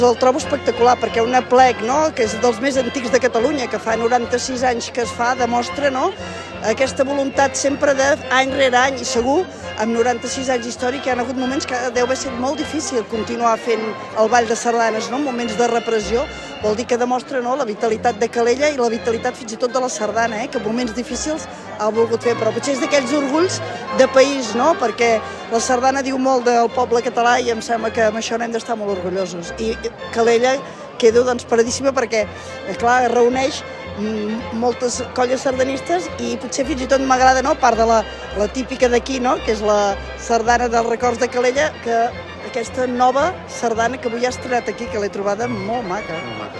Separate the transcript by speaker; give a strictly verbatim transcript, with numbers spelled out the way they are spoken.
Speaker 1: El trobo espectacular perquè un aplec, no?, que és dels més antics de Catalunya, que fa noranta-sis anys que es fa, demostra, no?, aquesta voluntat sempre d'any rere any, i segur, amb noranta-sis anys històric, hi ha hagut moments que deu haver sigut molt difícil continuar fent el ball de sardanes, no?, moments de repressió. Vol dir que demostra, no?, la vitalitat de Calella i la vitalitat fins i tot de la sardana, eh?, que en moments difícils ha volgut fer, però potser és d'aquells orgulls de país, no?, perquè la sardana diu molt del poble català i em sembla que amb això n'hem d'estar molt orgullosos. I Calella quedo, doncs, paradíssima perquè, clar, reuneix moltes colles sardanistes i potser fins i tot m'agrada, no?, a part de la, la típica d'aquí, no?, que és la sardana dels records de Calella, que aquesta nova sardana que avui ha estrenat aquí, que l'he trobada molt maca.